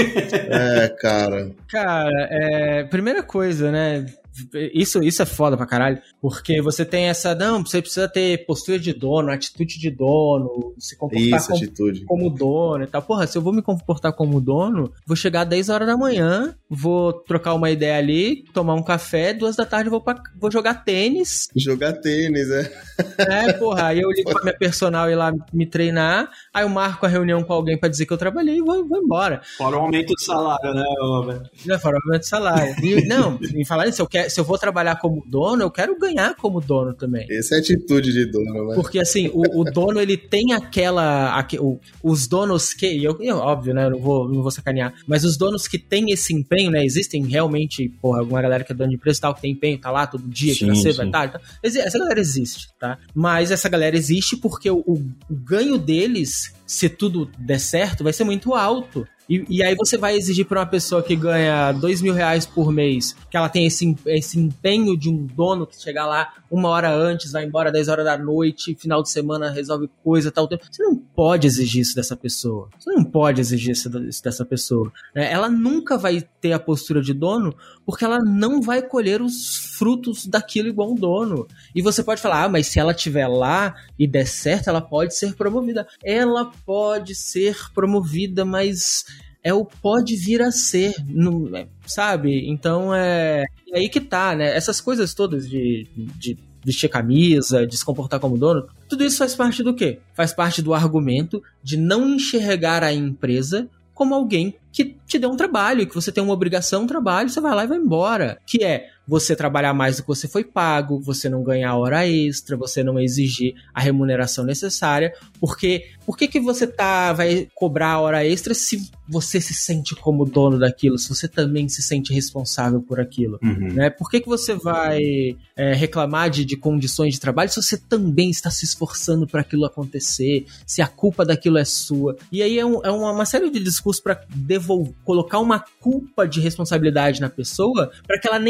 É, cara... Cara, é... primeira coisa, né... Isso, isso é foda pra caralho, porque você tem essa, não, você precisa ter postura de dono, atitude de dono, se comportar isso, como, atitude. como dono e tal. Porra, se eu vou me comportar como dono, vou chegar às dez horas da manhã, vou trocar uma ideia ali, tomar um café, duas da tarde eu vou, pra, vou jogar tênis. Jogar tênis, é. É, porra, aí eu ligo pra minha personal ir lá me treinar, aí eu marco a reunião com alguém pra dizer que eu trabalhei e vou, vou embora. Fora o aumento de salário, né, Roberto? Não, fora o aumento de salário. E, não, em falar isso, eu quero se eu vou trabalhar como dono, eu quero ganhar como dono também. Essa é a atitude de dono, né? Porque, assim, o, o dono, ele tem aquela... Aqu, o, os donos que... E eu, eu, óbvio, né? Eu não vou, não vou sacanear. Mas os donos que têm esse empenho, né? Existem realmente, porra, alguma galera que é dono de empresa e tal, que tem empenho, tá lá todo dia, que vai ser, vai estar. Tá, essa galera existe, tá? Mas essa galera existe porque o, o, o ganho deles, se tudo der certo, vai ser muito alto. E, e aí você vai exigir para uma pessoa que ganha dois mil reais por mês, que ela tem esse, esse empenho de um dono que chega lá uma hora antes, vai embora dez horas da noite, final de semana resolve coisa, tal tempo. Você não pode exigir isso dessa pessoa. Você não pode exigir isso dessa pessoa. Ela nunca vai ter a postura de dono porque ela não vai colher os frutos daquilo igual um dono. E você pode falar, ah, mas se ela estiver lá e der certo, ela pode ser promovida. Ela pode ser promovida, mas é o pode vir a ser, não, sabe? Então é, é aí que tá, né? Essas coisas todas de, de vestir camisa, de se comportar como dono, tudo isso faz parte do quê? Faz parte do argumento de não enxergar a empresa como alguém que te deu um trabalho, que você tem uma obrigação, um trabalho, você vai lá e vai embora. Que é você trabalhar mais do que você foi pago, você não ganhar hora extra, você não exigir a remuneração necessária, porque por que que você tá, vai cobrar a hora extra se você se sente como dono daquilo, se você também se sente responsável por aquilo, uhum. né? Por que que você vai é, reclamar de, de condições de trabalho se você também está se esforçando para aquilo acontecer, se a culpa daquilo é sua? E aí é, um, é uma, uma série de discursos para devolver, colocar uma culpa de responsabilidade na pessoa, para que ela nem se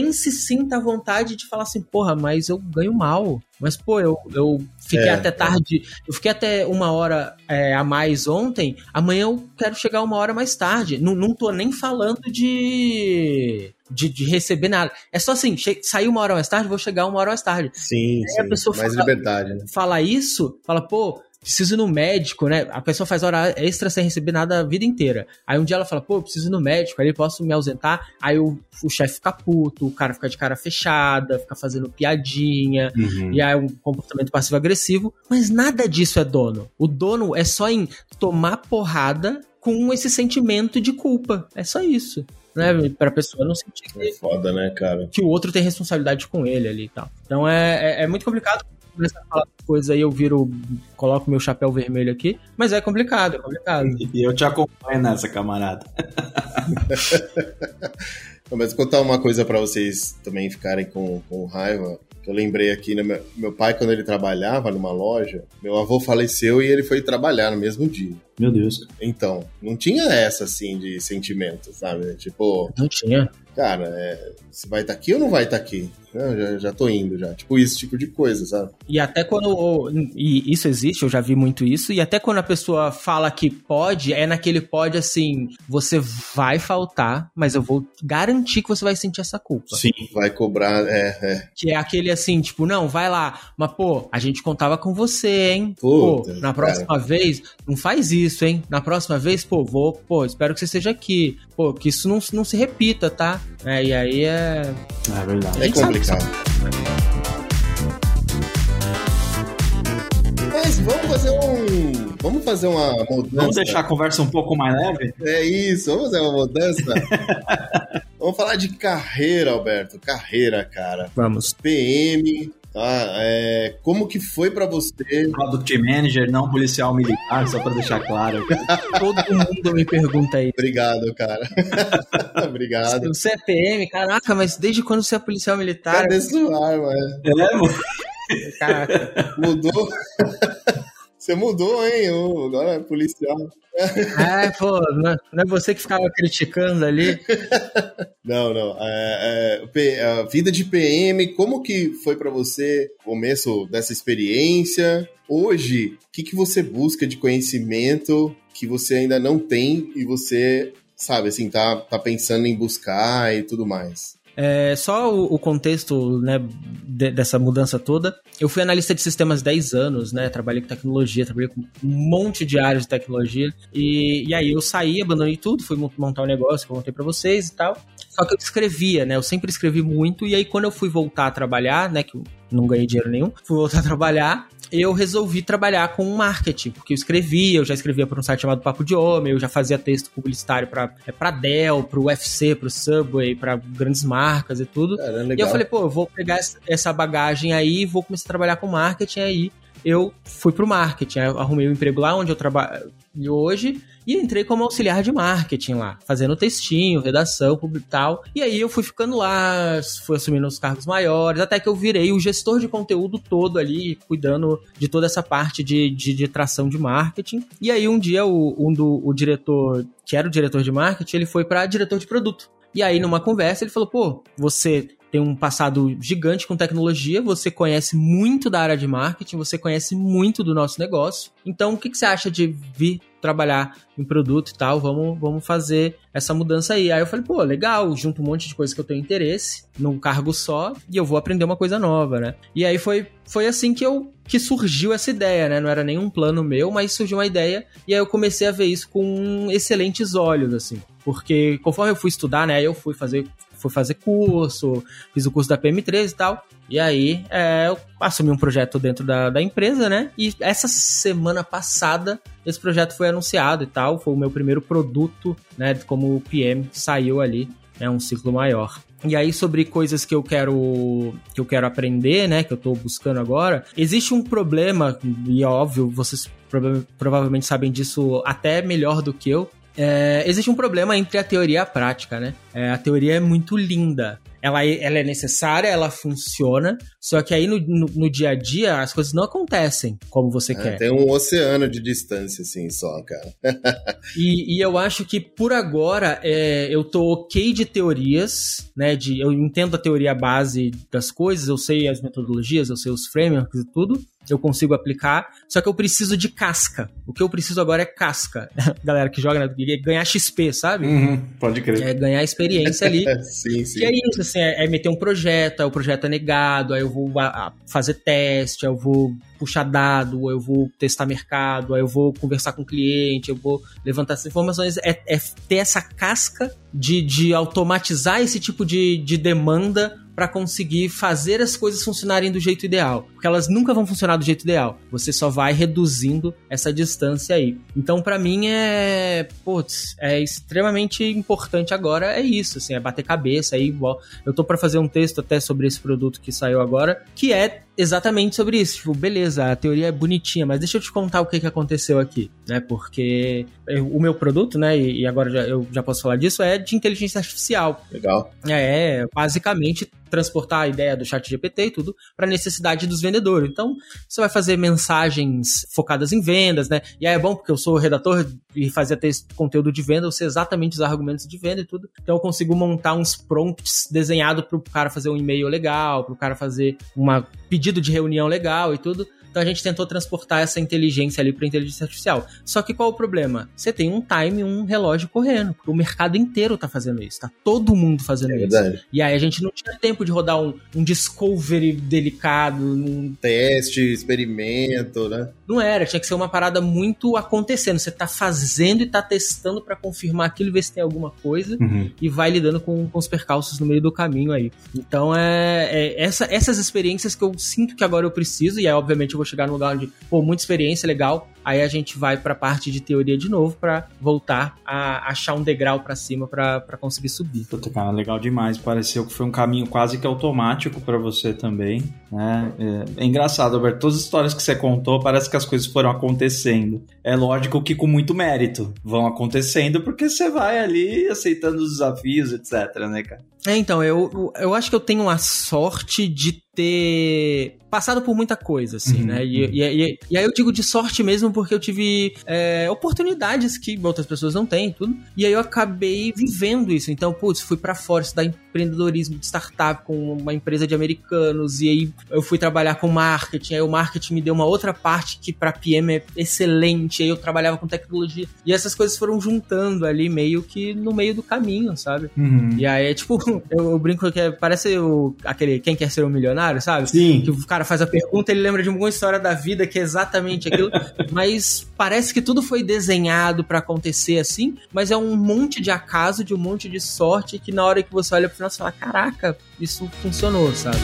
sinta a vontade de falar assim, porra, mas eu ganho mal. Mas, pô, eu, eu fiquei é, até tarde, é. eu fiquei até uma hora é, a mais ontem, amanhã eu quero chegar uma hora mais tarde. Não, não tô nem falando de, de, de receber nada. É só assim, che- sair uma hora mais tarde, vou chegar uma hora mais tarde. Sim, Aí sim. a pessoa mais fala, liberdade. Né? Fala isso, fala, pô, preciso ir no médico, né? A pessoa faz hora extra sem receber nada a vida inteira. Aí um dia ela fala, pô, preciso ir no médico, aí posso me ausentar. Aí o, o chefe fica puto, o cara fica de cara fechada, fica fazendo piadinha, uhum. E aí um comportamento passivo-agressivo. Mas nada disso é dono. O dono é só em tomar porrada com esse sentimento de culpa. É só isso. Né, pra pessoa não sentir que, é foda, né, cara? que o outro tem responsabilidade com ele ali e tal. Então é, é, é muito complicado. Começar a falar coisa aí, eu viro, coloco meu chapéu vermelho aqui, mas é complicado, é complicado. E eu te acompanho nessa, camarada. Mas vou contar uma coisa pra vocês também ficarem com, com raiva. Eu lembrei aqui, né, meu, meu pai, quando ele trabalhava numa loja, meu avô faleceu e ele foi trabalhar no mesmo dia. Meu Deus. Então, não tinha essa, assim, de sentimento, sabe? Tipo... Não tinha. Cara, é, você vai estar tá aqui ou não vai estar tá aqui? Não, já, já tô indo, já. Tipo, esse tipo de coisa, sabe? E até quando... E isso existe, eu já vi muito isso. E até quando a pessoa fala que pode, é naquele pode, assim, você vai faltar, mas eu vou garantir que você vai sentir essa culpa. Sim, vai cobrar, é, é. Que é aquele assim, tipo, não, vai lá. Mas, pô, a gente contava com você, hein? Puta, pô, na próxima cara. vez, não faz isso, hein? Na próxima vez, pô, vou, pô, espero que você esteja aqui. Pô, que isso não, não se repita, tá? É, e aí é... É verdade. É complicado. Mas vamos fazer um... Vamos fazer uma mudança. Vamos deixar a conversa um pouco mais leve? É isso, vamos fazer uma mudança. Vamos falar de carreira, Alberto. Carreira, cara. Vamos. P M... Ah, é, como que foi pra você? Product Manager, não policial militar, só pra deixar claro. Todo mundo me pergunta aí. Obrigado, cara. Obrigado. Você é P M? Caraca, mas desde quando você é policial militar? Cadê sua arma? É, mano? Caraca. Mudou? Você mudou, hein? Agora é policial. É, pô, não é, não é você que ficava criticando ali? Não, não. É, é, a vida de P M, como que foi pra você o começo dessa experiência? Hoje, o que, que você busca de conhecimento que você ainda não tem e você, sabe, assim, tá, tá pensando em buscar e tudo mais? É, só o, o contexto, né, de, dessa mudança toda. Eu fui analista de sistemas dez anos, né? Trabalhei com tecnologia, trabalhei com um monte de áreas de tecnologia. E, e aí eu saí, abandonei tudo, fui montar um negócio que eu contei pra vocês e tal. Só que eu escrevia, né? Eu sempre escrevi muito. E aí quando eu fui voltar a trabalhar, né? Que eu não ganhei dinheiro nenhum, fui voltar a trabalhar. Eu resolvi trabalhar com marketing, porque eu escrevia, eu já escrevia para um site chamado Papo de Homem, eu já fazia texto publicitário para para Dell, para o U F C, para o Subway, para grandes marcas e tudo. Cara, e eu falei, pô, eu vou pegar essa bagagem aí e vou começar a trabalhar com marketing. Aí eu fui pro marketing, eu arrumei um emprego lá onde eu trabalho hoje e entrei como auxiliar de marketing lá, fazendo textinho, redação, public tal. E aí eu fui ficando lá, fui assumindo os cargos maiores, até que eu virei o gestor de conteúdo todo ali, cuidando de toda essa parte de, de, de tração de marketing. E aí um dia o, um do, o diretor, que era o diretor de marketing, ele foi para diretor de produto. E aí numa conversa ele falou, pô, você tem um passado gigante com tecnologia, você conhece muito da área de marketing, você conhece muito do nosso negócio. Então, o que, que você acha de vir trabalhar em produto e tal? Vamos, vamos fazer essa mudança aí. Aí eu falei, pô, legal, junto um monte de coisa que eu tenho interesse, num cargo só, e eu vou aprender uma coisa nova, né? E aí foi, foi assim que, eu, que surgiu essa ideia, né? Não era nenhum plano meu, mas surgiu uma ideia, e aí eu comecei a ver isso com excelentes olhos, assim. Porque conforme eu fui estudar, né? Eu fui fazer... fui fazer curso, fiz o curso da P M três e tal, e aí é, eu assumi um projeto dentro da, da empresa, né, e essa semana passada esse projeto foi anunciado e tal, foi o meu primeiro produto, né, como P M, saiu ali, é um ciclo maior. E aí, sobre coisas que eu quero que eu quero aprender, né, que eu tô buscando agora, existe um problema, e é óbvio, vocês prova- provavelmente sabem disso até melhor do que eu. É, existe um problema entre a teoria e a prática, né? É, a teoria é muito linda. ela, ela é necessária, ela funciona, só que aí no, no, no dia a dia as coisas não acontecem como você é, quer. Tem um oceano de distância, assim, só, cara. e, e eu acho que por agora é, eu tô ok de teorias, né, de, eu entendo a teoria base das coisas, eu sei as metodologias, eu sei os frameworks e tudo, eu consigo aplicar, só que eu preciso de casca. O que eu preciso agora é casca. Galera que joga, né, ganhar X P, sabe? Uhum, pode crer. É ganhar experiência ali. Sim, sim. E é isso, assim, é, é meter um projeto, aí o projeto é negado, aí eu vou a, a fazer teste, aí eu vou puxar dado, aí eu vou testar mercado, aí eu vou conversar com o cliente, eu vou levantar essas informações. É, é ter essa casca de, de automatizar esse tipo de, de demanda para conseguir fazer as coisas funcionarem do jeito ideal. Porque elas nunca vão funcionar do jeito ideal. Você só vai reduzindo essa distância aí. Então, para mim, é... Putz, é extremamente importante agora, é isso, assim, é bater cabeça aí, igual... Eu tô para fazer um texto até sobre esse produto que saiu agora, que é exatamente sobre isso. Tipo, beleza, a teoria é bonitinha, mas deixa eu te contar o que, que aconteceu aqui, né? Porque o meu produto, né, e agora já, eu já posso falar disso, é de inteligência artificial. Legal. É, basicamente transportar a ideia do chat G P T e tudo para a necessidade dos vendedores. Então, você vai fazer mensagens focadas em vendas, né? E aí é bom porque eu sou redator e fazia texto, conteúdo de venda, eu sei exatamente os argumentos de venda e tudo. Então, eu consigo montar uns prompts desenhados para o cara fazer um e-mail legal, para o cara fazer um pedido de reunião legal e tudo. Então a gente tentou transportar essa inteligência ali para inteligência artificial. Só que qual o problema? Você tem um time, um relógio correndo, porque o mercado inteiro tá fazendo isso, tá todo mundo fazendo é isso. Verdade. E aí a gente não tinha tempo de rodar um, um discovery delicado. Um... Teste, experimento, né? Não era, tinha que ser uma parada muito acontecendo. Você tá fazendo e tá testando para confirmar aquilo, ver se tem alguma coisa, uhum. e vai lidando com, com os percalços no meio do caminho aí. Então é, é essa, essas experiências que eu sinto que agora eu preciso, e aí obviamente eu vou chegar num lugar onde, pô, muita experiência, legal, aí a gente vai pra parte de teoria de novo pra voltar a achar um degrau pra cima pra, pra conseguir subir. Puta, cara, legal demais. Pareceu que foi um caminho quase que automático pra você também, né? É, é engraçado, Alberto, todas as histórias que você contou, parece que as coisas foram acontecendo. É lógico que com muito mérito vão acontecendo, porque você vai ali aceitando os desafios, etc, né, cara? É, então, eu, eu acho que eu tenho a sorte de ter passado por muita coisa, assim, uhum, né? E, e, e, e aí eu digo de sorte mesmo porque eu tive é, oportunidades que outras pessoas não têm e tudo. E aí eu acabei vivendo isso. Então, putz, fui pra fora estudar empreendedorismo de startup com uma empresa de americanos. E aí eu fui trabalhar com marketing. Aí o marketing me deu uma outra parte que pra P M é excelente. Aí eu trabalhava com tecnologia. E essas coisas foram juntando ali meio que no meio do caminho, sabe? Uhum. E aí é tipo, eu, eu brinco que é, parece o, aquele Quem Quer Ser um Milionário, sabe? Sim. Que o cara faz a pergunta, ele lembra de alguma história da vida que é exatamente aquilo, mas parece que tudo foi desenhado pra acontecer assim, mas é um monte de acaso, de um monte de sorte, que na hora que você olha pro final, você fala, caraca, isso funcionou, sabe?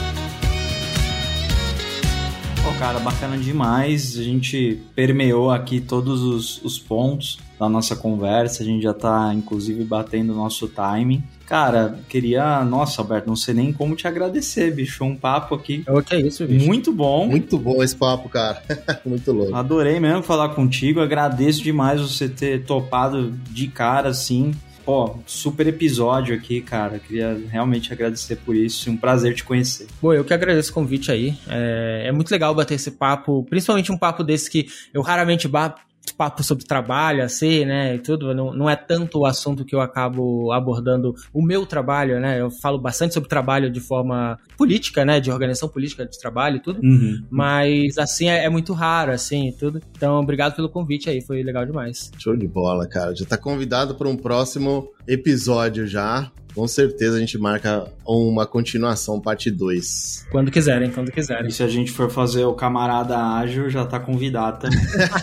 Pô, cara, bacana demais. A gente permeou aqui todos os, os pontos da nossa conversa, a gente já tá, inclusive, batendo o nosso timing. Cara, queria... Nossa, Alberto, não sei nem como te agradecer, bicho. Um papo aqui. O que é isso, bicho? Muito bom. Muito bom esse papo, cara. Muito louco. Adorei mesmo falar contigo. Agradeço demais você ter topado de cara, assim. Pô, super episódio aqui, cara. Queria realmente agradecer por isso. Um prazer te conhecer. Bom, eu que agradeço o convite aí. É, é muito legal bater esse papo, principalmente um papo desse que eu raramente bato. Papo sobre trabalho, assim, né, e tudo, não, não é tanto o assunto que eu acabo abordando o meu trabalho, né, eu falo bastante sobre trabalho de forma política, né, de organização política de trabalho e tudo, uhum. mas, assim, é, é muito raro, assim, e tudo, então, obrigado pelo convite aí, foi legal demais. Show de bola, cara, já tá convidado para um próximo episódio já. Com certeza a gente marca uma continuação, parte dois. Quando quiserem, quando quiserem. E se a gente for fazer o Camarada Ágil, já tá convidado também.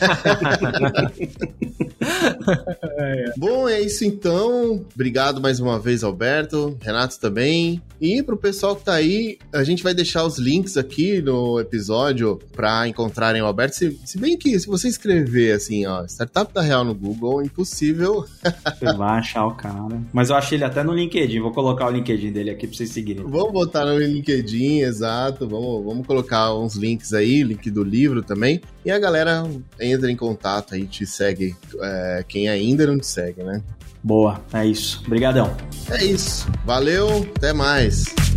é, é. Bom, é isso então. Obrigado mais uma vez, Alberto. Renato também. E pro pessoal que tá aí, a gente vai deixar os links aqui no episódio pra encontrarem o Alberto. Se, se bem que se você escrever assim, ó, Startup da Real no Google, impossível. Você vai achar o cara. Mas eu achei ele até no LinkedIn. Vou colocar o LinkedIn dele aqui pra vocês seguirem. Vamos botar no LinkedIn, exato. Vamos, vamos colocar uns links aí, link do livro também. E a galera entra em contato aí, te segue. É, quem ainda não te segue, né? Boa, é isso. Obrigadão. É isso. Valeu, até mais.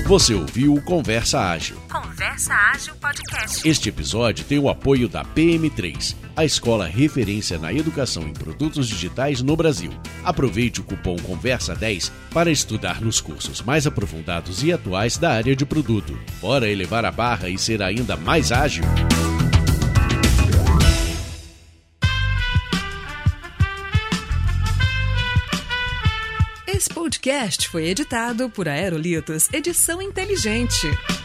Você ouviu o Conversa Ágil. Conversa Ágil Podcast. Este episódio tem o apoio da P M três, a escola referência na educação em produtos digitais no Brasil. Aproveite o cupom Conversa dez para estudar nos cursos mais aprofundados e atuais da área de produto. Bora elevar a barra e ser ainda mais ágil? Esse podcast foi editado por Aerolitos Edição Inteligente.